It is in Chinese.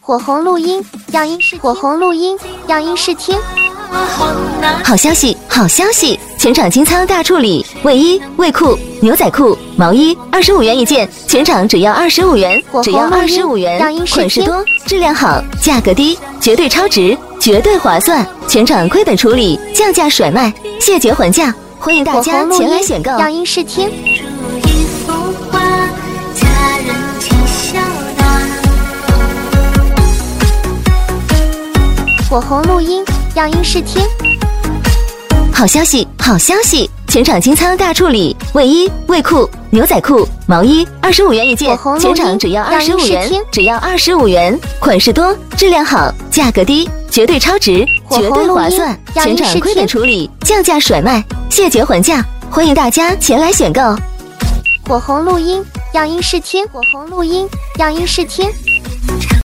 火红录音样音试火红录音样音试听。 好消息，好消息！全场清仓大处理，卫衣、卫裤、牛仔裤、毛衣25元一件，全场只要25元，只要25元，款式多，质量好，价格低，绝对超值，绝对划算！全场亏本处理，降价甩卖，谢绝还价，欢迎大家前来选购。 样音试听。火红录音样音试听。 好消息，好消息！全场清仓大处理，卫衣、卫裤、牛仔裤、毛衣25元一件，全场只要25元，只要25元，款式多，质量好，价格低，绝对超值，绝对划算！全场亏本处理，降价甩卖，谢绝还价，欢迎大家前来选购。 火红录音样音试听，火红录音样音试听。